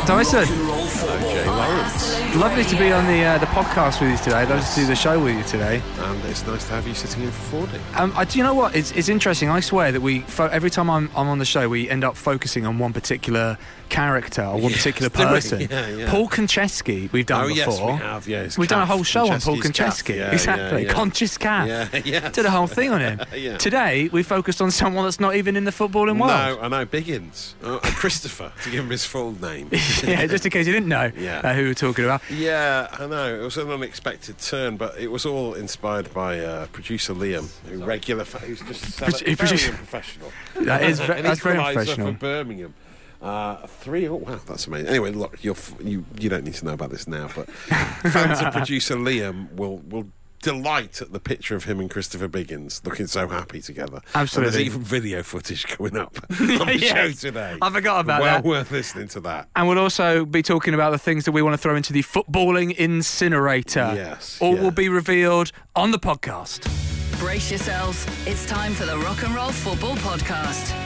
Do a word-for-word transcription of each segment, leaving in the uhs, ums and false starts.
Matt Dyson. Jay Lawrence. Lovely to be on the uh, the podcast with you today. Lovely to do the show with you today. And it's nice to have you sitting in for forty. Um, I, do you know what? It's, it's interesting. I swear that we fo- every time I'm, I'm on the show, we end up focusing on one particular character or one Yes, particular do we? person. Yeah, yeah. Paul Konchesky, we've done Oh, before. yes, we have, yes. We've done a Calf. whole show on Paul Konchesky's Konchesky. calf. Yeah, exactly. yeah, yeah. Conscious calf. Yeah, yes. Did a whole thing on him. Yeah. Today, we focused on someone that's not even in the footballing world. No, I know, Biggins. Oh, and Christopher, to give him his full name. Yeah, just in case you didn't know Yeah. uh, who we're talking about. Yeah, I know. It was an unexpected turn, but it was all inspired by uh, producer Liam, who regular, fa- who's just Pro- very producer- unprofessional. That is ve- An that's very equaliser professional. for Birmingham. Uh, three, oh wow, that's amazing. Anyway, look, you're, f- you you don't need to know about this now, but fans of producer Liam will will delight at the picture of him and Christopher Biggins looking so happy together. Absolutely. And there's even video footage going up on the Yes. show today. I forgot about well that. Well worth listening to that. And we'll also be talking about the things that we want to throw into the footballing incinerator. Yes, All yeah. will be revealed on the podcast. Brace yourselves. It's time for the Rock and Roll Football Podcast.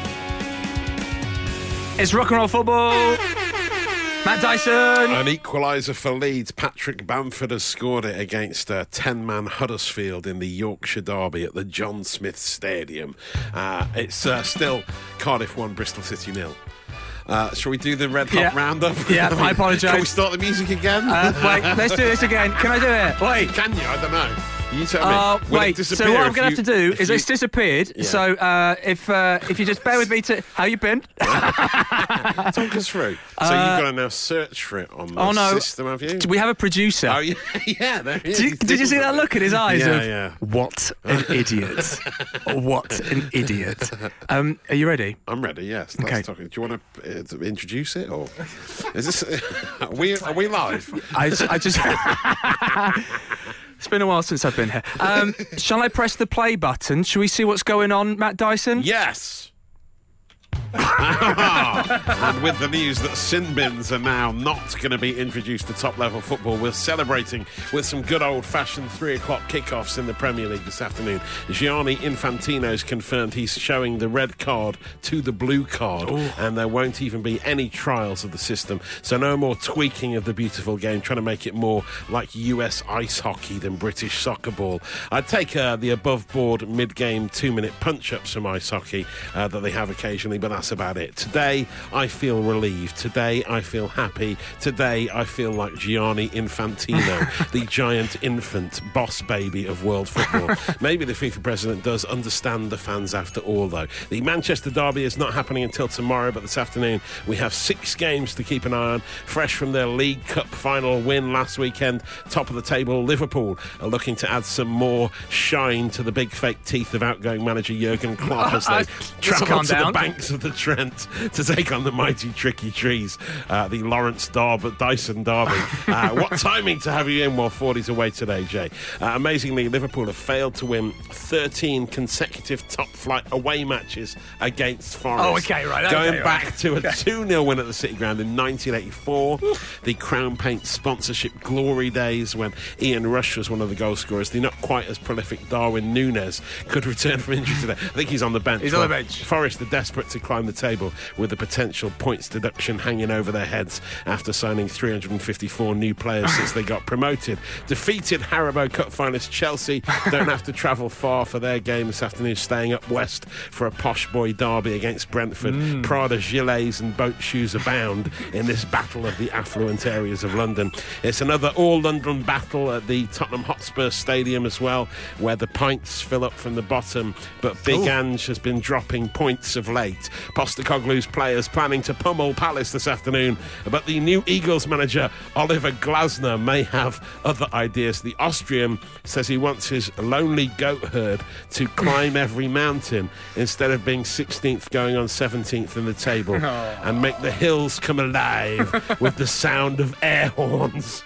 It's rock and roll football. Matt Dyson. An equaliser for Leeds. Patrick Bamford has scored it against uh, ten-man Huddersfield in the Yorkshire Derby at the John Smith Stadium. Uh, it's uh, still Cardiff one, Bristol City nil. Uh, shall we do the Red Hot Yeah. Roundup? Yeah, I apologise. Can we start the music again? Uh, wait, let's do this again. Can I do it? Wait. Can you? I don't know. You tell me. Uh, Will it wait, so disappear what I'm if going to have you- to do if is you- it's disappeared. Yeah. So uh, if uh, if you just bear with me to... How you been? Talk us through. So Uh, you've got to now search for it on the oh, no. system, have you? We have a producer. Oh, yeah, yeah there he is. Did you, He's did you see that diddled look in his eyes Yeah, of, yeah. what an idiot. What an idiot. Um, are you ready? I'm ready, yes. Let's Okay. talk. Do you want to, uh, to introduce it, or is this... are, we, are we live? I, I just... It's been a while since I've been here. Um, shall I press the play button? Shall we see what's going on, Matt Dyson? Yes! And with the news that sin bins are now not going to be introduced to top-level football, we're celebrating with some good old-fashioned three o'clock kickoffs in the Premier League this afternoon. Gianni Infantino's confirmed he's showing the red card to the blue card, Ooh. and there won't even be any trials of the system. So no more tweaking of the beautiful game, trying to make it more like U S ice hockey than British soccer ball. I'd take uh, the above-board mid-game two-minute punch-ups from ice hockey uh, that they have occasionally, but that's about it. Today, I feel relieved. Today, I feel happy. Today, I feel like Gianni Infantino, the giant infant boss baby of world football. Maybe the FIFA president does understand the fans after all, though. The Manchester derby is not happening until tomorrow, but this afternoon we have six games to keep an eye on. Fresh from their League Cup final win last weekend, top of the table, Liverpool are looking to add some more shine to the big fake teeth of outgoing manager Jurgen Klopp as they travel calm to down. the banks of the Trent to take on the mighty Tricky Trees, uh, the Lawrence Darby, Dyson Derby. Uh, what timing to have you in while forty's away today, Jay. Uh, amazingly, Liverpool have failed to win thirteen consecutive top-flight away matches against Forest. Oh, okay, right, okay, Going right. back to a two nil win at the City Ground in nineteen eighty-four, the Crown Paint sponsorship glory days when Ian Rush was one of the goal scorers. The not quite as prolific Darwin Núñez could return from injury today. I think he's on the bench. He's on the Well, bench. Forest are desperate to climb the table with the potential points deduction hanging over their heads after signing three hundred fifty-four new players since they got promoted. Defeated Haribo Cup finalist Chelsea don't have to travel far for their game this afternoon, staying up west for a posh boy derby against Brentford. Mm. Prada gilets and boat shoes abound in this battle of the affluent areas of London. It's another all-London battle at the Tottenham Hotspur Stadium as well, where the pints fill up from the bottom, but Big Ooh. Ange has been dropping points of late. Postecoglou's players planning to pummel Palace this afternoon, but the new Eagles manager Oliver Glasner may have other ideas. The Austrian says he wants his lonely goat herd to climb every mountain instead of being sixteenth going on seventeenth in the table, and make the hills come alive with the sound of air horns.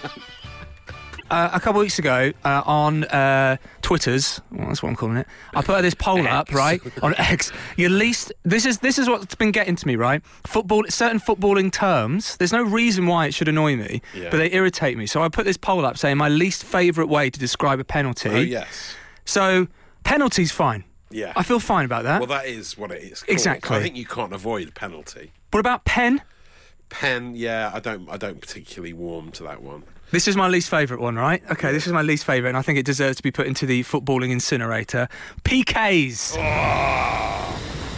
Uh, a couple of weeks ago uh, on uh, Twitter's, well, that's what I'm calling it, I put this poll up, right, on X. Your least, this is this is what's been getting to me, right? Football, certain footballing terms, there's no reason why it should annoy me, Yeah. but they irritate me. So I put this poll up saying my least favourite way to describe a penalty. Oh, yes. So, penalty's fine. Yeah. I feel fine about that. Well, that is what it is called. Exactly. I think you can't avoid penalty. What about pen? Pen, yeah, I don't, I don't particularly warm to that one. This is my least favourite one, right? Okay, this is my least favourite, and I think it deserves to be put into the footballing incinerator. P Ks. Oh,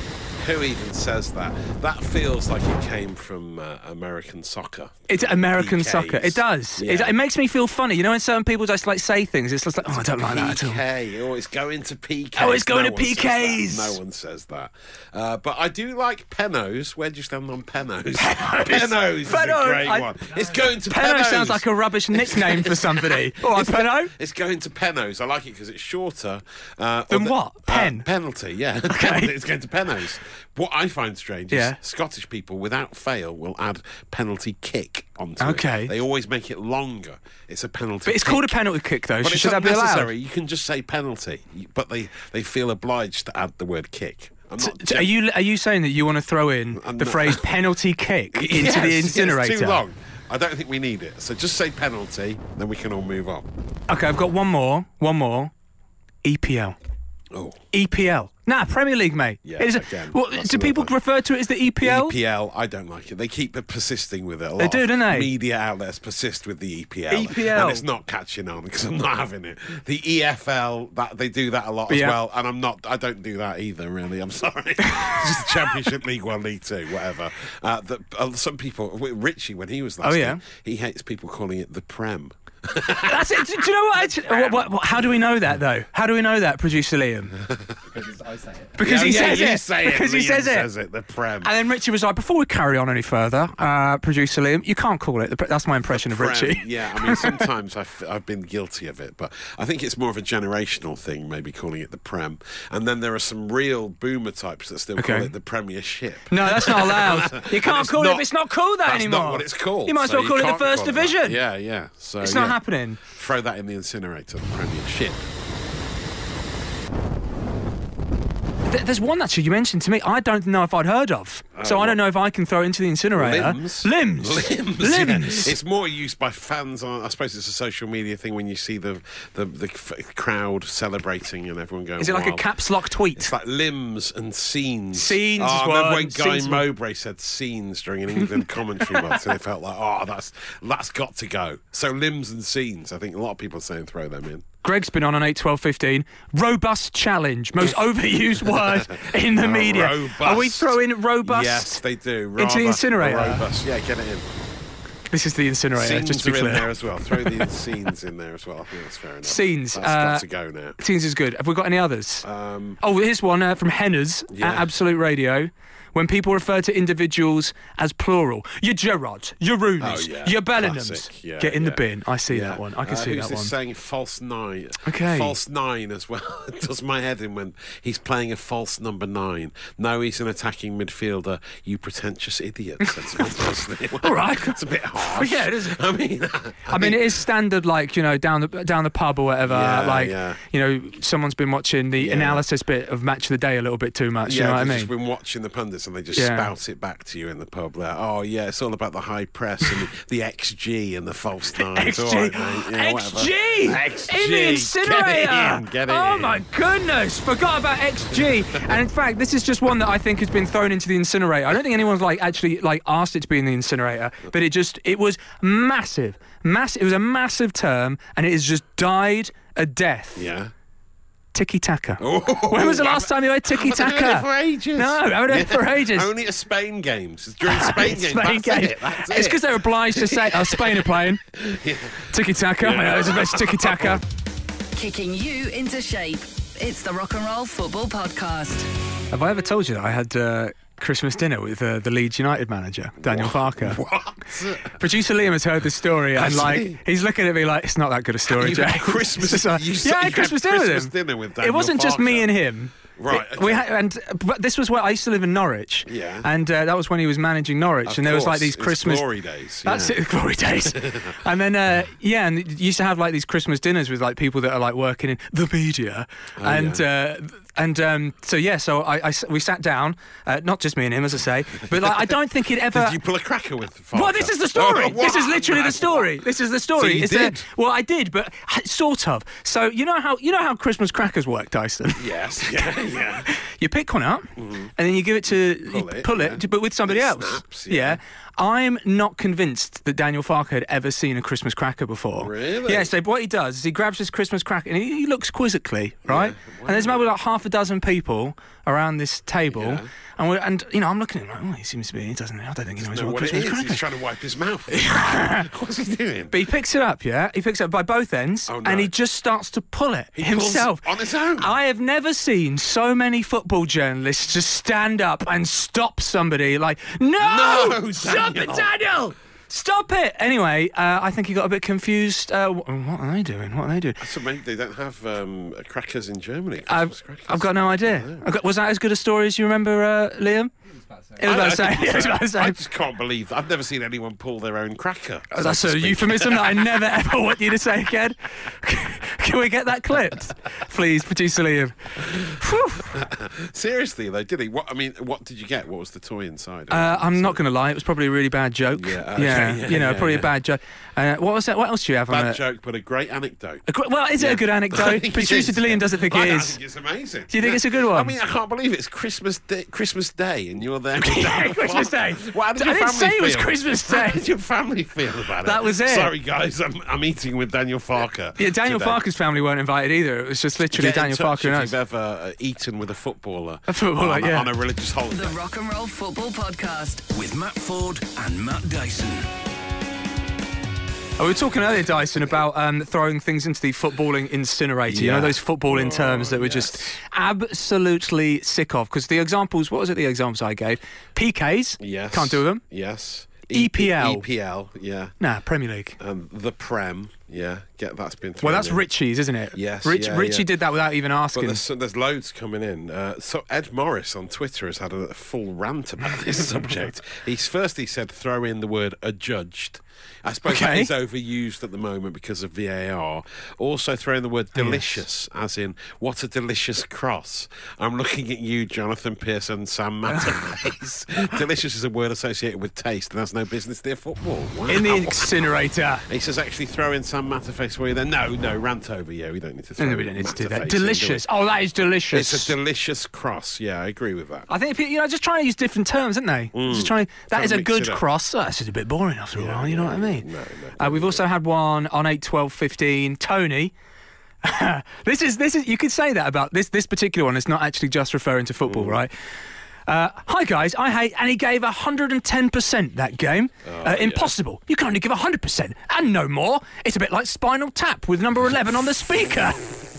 who even says that? That feels like it came from uh, American soccer. It's American P Ks. soccer. It does. Yeah. It, it makes me feel funny. You know when certain people just like say things, it's just like, oh, I don't like that at all. P K. Oh, it's going to P Ks. Oh, it's going no to one P Ks. says that. No one says that. Uh, but I do like Penos. Where do you stand on Penos? Penos is Peno, a great I- one. It's going to Peno Penos. sounds like a rubbish nickname for somebody. All right, Peno. It's going to Penos. I like it because it's shorter. Uh, Than or the- what? Pen? Uh, penalty, yeah. Okay. Penalty, it's going to Penos. What I find strange is Yeah. Scottish people, without fail, will add penalty kick onto Okay. it. They always make it longer. It's a penalty But it's kick. called a penalty kick, though. But Should it's that not be necessary. allowed? You can just say penalty, but they, they feel obliged to add the word kick. I'm not So are you are you saying that you want to throw in I'm the not- phrase penalty kick into Yes, the yes, incinerator? It's too long. I don't think we need it. So just say penalty, then we can all move on. Okay, I've got one more. One more. E P L. Oh. E P L. Nah, Premier League, mate. Yeah, It is a- again, what, that's do people another- refer to it as the E P L? E P L, I don't like it. They keep persisting with it. A lot They do, of don't they? Media outlets persist with the E P L. E P L. And it's not catching on because I'm not having it. The E F L, that they do that a lot as Yeah. well, and I'm not. I don't do that either. Really, I'm sorry. It's just Championship, League One, League Two, whatever. Uh, the, uh, some people, Richie, when he was last, Oh, yeah? in, he hates people calling it the Prem. That's it. Do, do you know what, I- what, what, what? How do we know that, though? How do we know that, producer Liam? Because I say it. Because Yeah, he yeah, says you it. say it. because he Liam says it. says it. The Prem. And then Richie was like, before we carry on any further, uh, producer Liam, you can't call it. The, pre- that's my impression of Prem, Richie. Yeah, I mean, sometimes I've, I've been guilty of it, but I think it's more of a generational thing, maybe calling it the Prem. And then there are some real boomer types that still Okay. call it the Premiership. No, that's not allowed. You And can't it's call not- it. It's not called that That's anymore. not what it's called. You might as so well call it the can't First call it that. Division. Yeah, yeah. So It's yeah. not happening. Throw that in the incinerator, the Premiership. Th- There's one actually you mentioned to me. I don't know if I'd heard of, so I don't know if I can throw it into the incinerator. Limbs. Limbs. Limbs. Limbs. Yeah. It's more used by fans on. I suppose it's a social media thing when you see the the, the f- crowd celebrating and everyone going. Is it like a wild. caps lock tweet? It's like limbs and scenes. Scenes Oh, is I remember one, when Guy scenes one. Mowbray said scenes during an England commentary once, and they felt like, oh, that's that's got to go. So limbs and scenes. I think a lot of people are saying throw them in. Greg's been on on eight, twelve, fifteen. Robust challenge. Most overused word in the Oh, media. robust. Are we throwing robust? Yes, they do. Into the Rather incinerator? Robust. Yeah, get it in. This is the incinerator, Scenes just to are be in clear. there as well. Throw the scenes in there as well. I think that's fair enough. Scenes, That's uh, got to go now. Scenes is good. Have we got any others? Um, Oh, here's one uh, from Henners Yeah. at Absolute Radio. When people refer to individuals as plural, your Gerrards, your Rooney's, Oh, yeah. your Bellinghams, Classic, yeah, get in the yeah. bin. I see yeah. that one. I can Uh, see who's that this one. saying false nine? Okay. False nine as well. It does my head in when he's playing a false number nine. No, he's an attacking midfielder. You pretentious idiot. That's my personal- All right. It's a bit harsh. Yeah, it is. I mean, I mean, it is standard, like, you know, down the down the pub or whatever. Yeah, like, yeah. you know, someone's been watching the Yeah. analysis bit of Match of the Day a little bit too much. yeah, you know what I they've mean? just been watching the pundits and they just Yeah. spout it back to you in the pub. Like, oh yeah, it's all about the high press and the, the X G and the false nine. X G, It's all right, mate. Yeah, X whatever. G, X G, in the incinerator. Get it in, get it oh in. my goodness, forgot about X G. And in fact, this is just one that I think has been thrown into the incinerator. I don't think anyone's like actually like asked it to be in the incinerator, but it just it was massive, massive. It was a massive term, and it has just died a death. Yeah. Tiki taka. Oh, When was the last time you heard tiki haven't heard it taka? for ages. No, I haven't heard it for ages. Only at Spain games. It's during Spain games. Spain That's games. it. That's It's it. because they're obliged to say, "Oh, Spain are playing." Tiki taka. Yeah. It's the best tiki taka. Kicking you into shape. It's the Rock and Roll Football Podcast. Have I ever told you that I had uh, Christmas dinner with uh, the Leeds United manager, Daniel Parker? What? Producer Liam has heard this story, and Has like he? he's looking at me like it's not that good a story, You Jay. had Christmas- It's like, you said yeah, I you had had Christmas dinner with Christmas him. dinner with It Daniel wasn't just me Parker. and him. Right, It- We okay. had, and but this was where I used to live in Norwich. Yeah. And uh, that was when he was managing Norwich, Of and there was like course, these it's Christmas glory days. That's yeah. it, glory days. And then, uh, yeah, and you used to have like these Christmas dinners with like people that are like working in the media, Oh, and uh, and um, so yeah, so I, I s- we sat down, uh, not just me and him, as I say, but like, I don't think he'd ever. Did you pull a cracker with Farker? Well, this is the story. Oh, this is what? literally the story. This is the story. So you It's a- did? well, I did, but sort of. So you know how you know how Christmas crackers work, Dyson. Yes, yeah, yeah. You pick one up, and then you give it to Pull you it, pull yeah. it, but with somebody It else. snaps, yeah. I'm not convinced that Daniel Farke had ever seen a Christmas cracker before. Really? Yeah, so what he does is he grabs this Christmas cracker and he, he looks quizzically, right? Yeah, And there's maybe like half a dozen people around this table. Yeah. And, we're, and you know, I'm looking at him like, oh, he seems to be, he doesn't, I don't think he knows know what what it Christmas is. cracker He's is. trying to wipe his mouth. What's he doing? But he picks it up, yeah? He picks it up by both ends Oh, no. and he just starts to pull it He pulls himself. on his own. I have never seen so many football journalists just stand up and stop somebody like, no! No, Stop it, Daniel!" Daniel! Stop it! Anyway, uh, I think he got a bit confused. Uh, what, what are they doing? What are they doing? So maybe they don't have um, crackers in Germany. I've, Christmas crackers. I've got no idea. I've got, was that as good a story as you remember, uh, Liam? It was I- about I the same. think It was so. about the same. I just can't believe that. I've never seen anyone pull their own cracker. so That's to a speak. euphemism that I never ever want you to say again. Can we get that clipped? Please, producer Liam. Whew. Seriously, though, did he? What I mean, what did you get? What was the toy inside? Uh, I'm not going to lie, it was probably a really bad joke. Yeah, okay, yeah, yeah, you know, yeah, probably yeah. a bad joke. Uh, what was that? What else do you have on Bad it? joke, but a great anecdote. A gr- well, is it Yeah. a good I anecdote? think Producer it is. Liam doesn't think I, it I is. think it's amazing. Do you think Yeah. it's a good one? I mean, I can't believe it's Christmas Day, Christmas Day, and you're there. with Yeah, Daniel Christmas Farke. Day. Well, how did I your didn't family say it was feel? Christmas How Day. did your family feel about it? That was it. Sorry, guys, I'm, I'm eating with Daniel Farke. Yeah, Daniel today. Farke's family weren't invited either. It was just literally Get in Daniel touch Farke and if us. you've ever uh, eaten with a footballer. A footballer, on, yeah. on a religious holiday. The Rock and Roll Football Podcast. With Matt Ford and Matt Dyson. Oh, we were talking earlier, Dyson, about um, throwing things into the footballing incinerator. You Yeah. know, those footballing Oh, terms that we're yes. just absolutely sick of. Because the examples, what was it, the examples I gave? P Ks, Yes. can't do them. Yes. E P L. E P L, yeah. Nah, Premier League. Um, the Prem, yeah. Get that's been. Well, thrown that's in. Richie's, isn't it? Yes, Rich, yeah, Richie yeah. did that without even But asking. there's, there's loads coming in. Uh, so Ed Morris on Twitter has had a full rant about this subject. He's first he said throw in the word adjudged. I suppose that Okay. is overused at the moment because of V A R. Also throw in the word delicious, as in what a delicious cross. I'm looking at you, Jonathan Pearson, Sam Matterface. Delicious is a word associated with taste and has no business near football. Wow. In the incinerator. He says actually throw in Sam Matterface for you then. No, no, rant over. Yeah, we don't need to throw No, we in don't need to do Matterface that. in, do we? Delicious. Oh, that is delicious. It's a delicious cross. Yeah, I agree with that. I think you know, just trying to use different terms, aren't they? Just trying. That Trying is to a mix good it up. cross. Oh, that's just a bit boring after a while. You know what I mean? No, no. Uh, we've also had one on eight, twelve, fifteen. Tony. this is this is you could say that about this this particular one. It's not actually just referring to football, right? Uh, hi guys, I hate, and he gave one hundred ten percent that game. uh, impossible. You can only give one hundred percent and no more. It's a bit like Spinal Tap with number eleven on the speaker.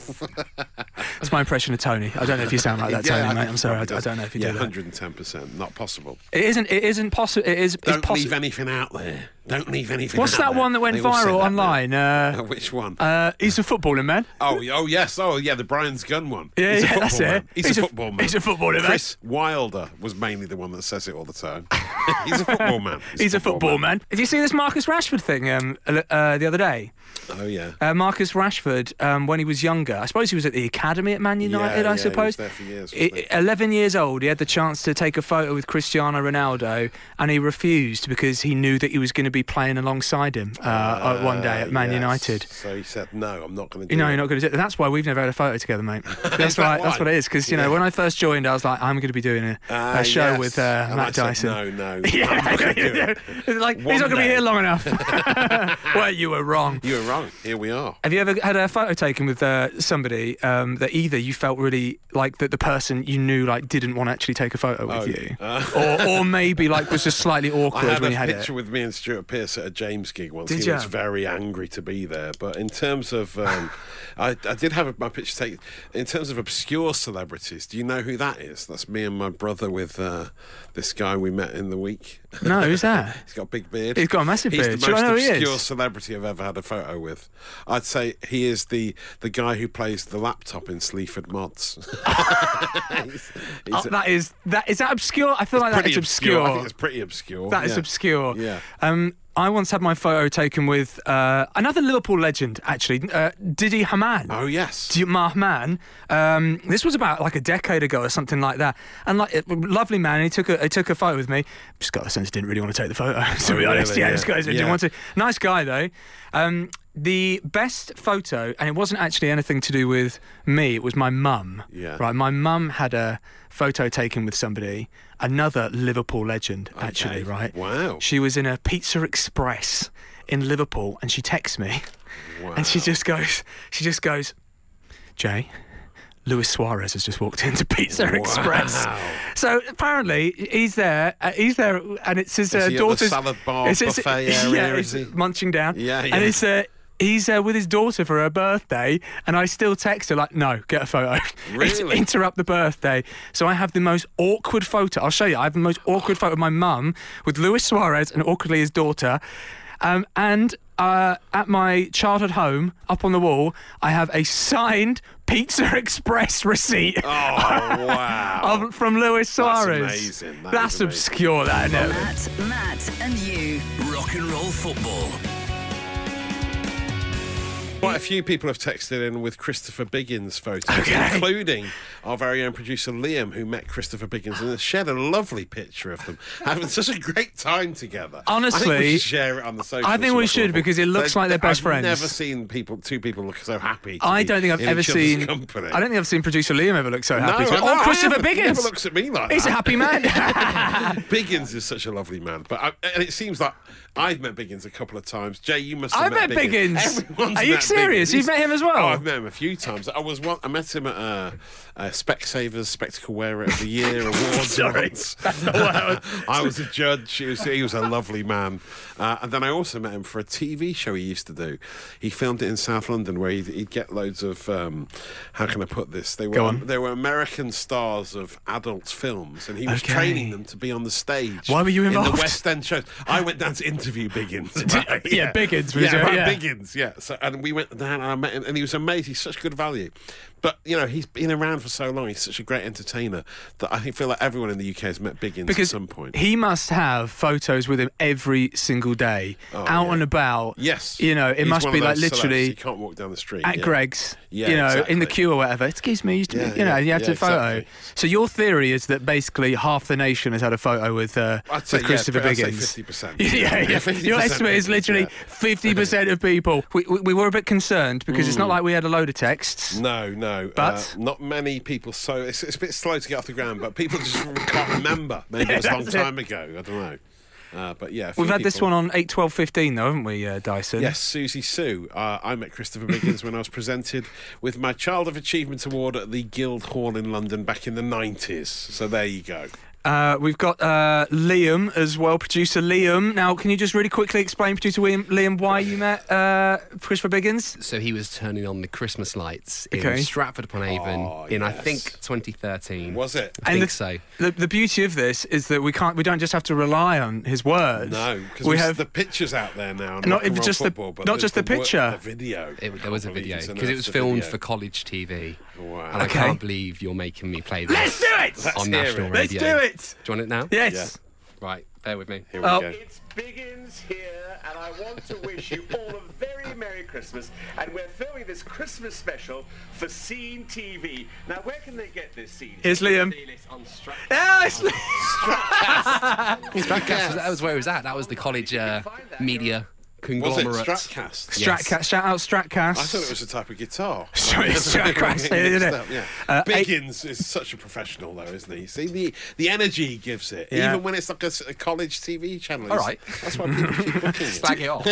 That's my impression of Tony. I don't know if you sound like that, Yeah, Tony, I mate. think I'm it sorry. I, probably I does. don't know if you yeah, do that. one hundred ten percent. Not possible. It isn't. It isn't possible. It is. Don't it's possi- leave anything out there. Don't leave anything What's out that there. one that went They all say viral that online? now. Uh, Which one? uh, he's a footballer, man. oh, oh, yes. Oh, yeah, the Brian's Gun one. Yeah, he's a yeah, that's football it. man. He's, He's a a- football man. he's a footballer, man. Chris Wilder was mainly the one that says it all the time. he's a football man. He's a football man. Did you see this Marcus Rashford thing um, uh, the other day? Oh, yeah. Uh, Marcus Rashford, um, when he was younger, I suppose he was at the academy at Man United, yeah, I yeah, suppose. he was there for years, wasn't I- he? eleven years old, he had the chance to take a photo with Cristiano Ronaldo, and he refused because he knew that he was going to be playing alongside him uh, uh, one day at Man yes. United. So he said, no, I'm not going to do You know, it. you're not going to do it. That's why we've never had a photo together, mate. That's that right. That's why? what it is. Because you know, Yeah. when I first joined, I was like, I'm going to be doing a, Ah, a show yes. with uh, And Matt I said, Dyson. no, no. I'm Yeah, not gonna do it. It's like One he's not going to be day. here long enough. Well, you were wrong. You were wrong. Here we are. Have you ever had a photo taken with uh, somebody um, that either you felt really like that the person you knew like didn't want to actually take a photo with Oh, you, uh, or, or maybe like was just slightly I awkward had when a you had picture it? with me and Stuart Pearce at a James gig once. Did he ya? was very angry to be there. But in terms of, um, I, I did have my picture taken. In terms of obscure celebrities, do you know who that is? That's me and my brother with uh, this guy we met in the week. No, who's that? He's got a big beard. He's got a massive He's beard. the Should I most know who he obscure is? celebrity I've ever had a photo with. I'd say he is the the guy who plays the laptop in Sleaford Mods. he's, he's Oh, a- that is that is that obscure? I feel like that pretty is obscure. I think it's pretty obscure. That is yeah. obscure. Yeah. Um, I once had my photo taken with uh, another Liverpool legend, actually, uh, Didi Hamann. Oh yes. Didi Hamann. Um, this was about like a decade ago or something like that. And like, a lovely man. He took a he took a photo with me. Just got the sense he didn't really want to take the photo. To Oh, be honest, really? yeah, Yeah. just got, didn't Yeah. want to. Nice guy though. Um, the best photo, and it wasn't actually anything to do with me, it was my mum. Yeah. Right, my mum had a photo taken with somebody, another Liverpool legend, actually, Okay. right? Wow. She was in a Pizza Express in Liverpool, and she texts me, Wow. and she just goes, she just goes, Jay, Luis Suarez has just walked into Pizza Wow. Express. So apparently he's there. Uh, he's there, and it's his uh, Is he at the daughter's salad bar it's his- buffet yeah, area, it's is he? munching down. Yeah, yeah. And it's uh, he's uh, with his daughter for her birthday, and I still text her like, "No, get a photo." Really? Interrupt the birthday. So I have the most awkward photo. I'll show you. I have the most awkward photo of my mum with Luis Suarez and awkwardly his daughter, um, and. Uh, at my childhood home, up on the wall, I have a signed Pizza Express receipt Oh, wow. of, from Luis Suarez. amazing. That That's is amazing. obscure, that, isn't it? Matt, Matt, and you. Rock and roll football. Quite a few people have texted in with Christopher Biggins photos, Okay. including our very own producer Liam, who met Christopher Biggins and has shared a lovely picture of them having such a great time together. I think Honestly, we should share it on the social. I think we should, because it looks like they're best I've friends. never seen people, two people look so happy. to I be don't think I've in ever each other's seen. company. I don't think I've seen producer Liam ever look so No, happy. I know, or I Christopher haven't. He Biggins. never looks at me like He's that. a happy man. Biggins is such a lovely man, but I, and it seems like I've met Biggins a couple of times. Jay, you must have I've met Biggins. Everyone's Are you met serious? Biggins. You've met him as well? Oh, I've met him a few times. I was one, I met him at uh, uh, Specsavers Spectacle Wearer of the Year awards. Sorry, once. I was a judge. He was, he was a lovely man. Uh, and then I also met him for a T V show he used to do. He filmed it in South London, where he'd, he'd get loads of um, how can I put this? They were Go on. they were American stars of adult films, and he was Okay. training them to be on the stage. Why were you in involved? the West End shows? I went down to interview Biggins. Right? Yeah, Biggins was yeah, it, right, yeah. Biggins. Yeah. So and we went down and I met him, and he was amazing. He's such good value. But you know, he's been around for so long. He's such a great entertainer that I think feel like everyone in the U K has met Biggins Because at some point. he must have photos with him every single day, Oh, out yeah. and about. Yes. You know, it He's must one be of like those celebs. literally You can't walk down the street. at yeah. Greg's, Yeah, you know, in exactly. the queue or whatever. Excuse me, used to, Yeah, you know, yeah, you had yeah, to photo. exactly. So your theory is that basically half the nation has had a photo with uh, I'd say, with Christopher yeah, I'd say Biggins. fifty percent. yeah, yeah. fifty percent Your estimate is Biggins, literally yeah. fifty percent of people. We, we, we were a bit concerned because it's not like we had a load of texts. No, no. But- uh, not many people. So it's, it's a bit slow to get off the ground, but people just can't remember. Maybe Yeah, it was a long that's it. time ago. I don't know. Uh, but yeah, a few We've had this people- one on eight, twelve, fifteen though, haven't we, uh, Dyson? Yes, Susie Sue. Uh, I met Christopher Biggins when I was presented with my Child of Achievement Award at the Guildhall in London back in the nineties. So there you go. Uh, we've got uh, Liam as well, producer Liam. Now, can you just really quickly explain, producer Liam, Liam why you met uh, Christopher Biggins? So he was turning on the Christmas lights Okay. in Stratford-upon-Avon Oh, in, I yes. think, twenty thirteen. Was it? I think the, so. The, the beauty of this is that we can't, we don't just have to rely on his words. No, because we we have the pictures out there now. Not Not even even just the- football, but not just the wo- picture. the video. It, there was a video Unbelievable. because it was The filmed video. for college T V. Wow. And I Okay. can't believe you're making me play this Let's do it! Let's on hear national it. Let's radio. do it! Do you want it now? Yes. Right, bear with me. Here we Oh. go. It's Biggins here, and I want to wish you all a very Merry Christmas. And we're filming this Christmas special for Scene T V. Now, where can they get this scene? Here's Liam. On Stra- Yeah, it's- Stratcast, was- that was where it was at. That was the college uh, media Was it conglomerate. Stratcast? Yeah. Stratcast, shout out Stratcast. I thought it was a type of guitar. Sorry, it's Stratcast, isn't it? Yeah. Uh, eight- Biggins is such a professional, though, isn't he? See the the energy he gives it, Yeah. even when it's like a, s- a college T V channel. All It's- right. that's why people keep booking it. Slag it off.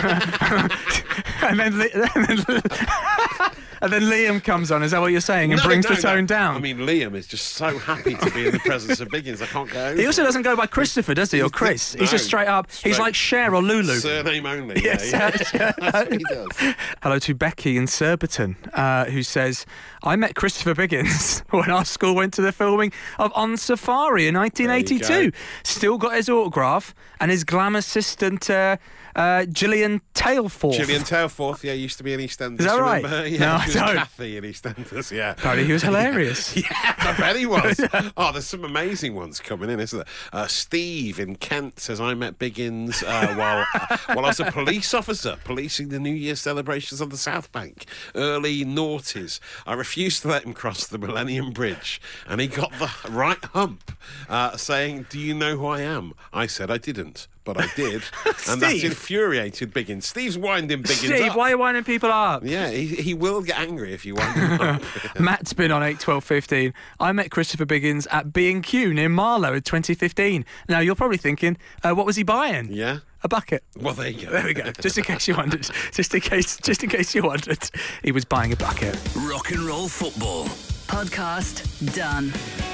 and then, Li- and then and then Liam comes on. Is that what you're saying? And No, brings no, the tone no. down. I mean, Liam is just so happy to be in the presence of Biggins. I can't go over he also it. doesn't go by Christopher, does he, or Chris? He's just No. straight up. He's Straight- like Cher or Lulu. Surname only. Yes, yeah, uh, yeah. That's what he does. Hello to Becky in Surbiton, uh, who says, I met Christopher Biggins when our school went to the filming of On Safari in nineteen eighty-two. There you go. Still got his autograph, and his glam assistant, uh, uh, Gillian Tailforth. Gillian Tailforth, yeah, used to be in EastEnders. Is that Do you right? remember her? Yeah, No, I she was don't. Kathy in EastEnders, yeah. Apparently he was hilarious. Yeah, I bet he was. Oh, there's some amazing ones coming in, isn't there? Uh, Steve in Kent says, I met Biggins uh, while, uh, while I was a police officer policing the New Year celebrations on the South Bank. Early noughties. I refused to let him cross the Millennium Bridge, and he got the right hump, uh, saying, do you know who I am? I said I didn't. but I did. And that's infuriated Biggins. Steve's winding Biggins Steve, up. why are you winding people up? Yeah, he, he will get angry if you wind him up. Matt's been on eight twelve fifteen. I met Christopher Biggins at B and Q near Marlow in twenty fifteen. Now, you're probably thinking, uh, what was he buying? Yeah? A bucket. Well, there you go. There we go. Just in case you wondered. Just in case, just in case you wondered. He was buying a bucket. Rock and roll football. Podcast done.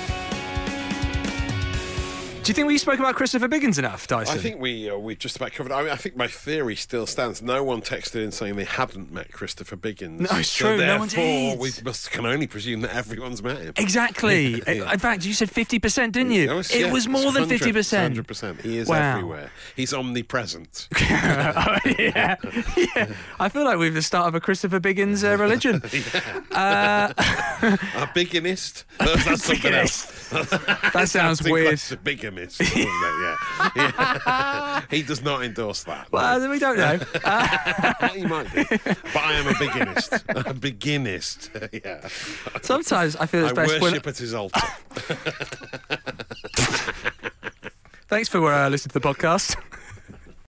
Do you think we spoke about Christopher Biggins enough, Dyson? I think we uh, we just about covered. I mean, I think my theory still stands. No one texted in saying they hadn't met Christopher Biggins. No, it's so true. No one therefore, did. we must can only presume that everyone's met him. Exactly. Yeah. In fact, you said fifty percent, didn't you? It was, it yeah, was more than fifty percent. one hundred percent. He is Wow. everywhere. He's omnipresent. Oh, yeah. yeah. I feel like we're the start of a Christopher Biggins uh, religion. uh, A bigamist. That's, that's something else. that sounds Too weird. close to bigamist, doesn't it? Yeah. yeah. He does not endorse that. Well, no. we don't know. Uh, He might do. But I am a beginnist. A beginnist. Yeah. sometimes I feel it's I best when... worship at his altar. Thanks for uh, listening to the podcast.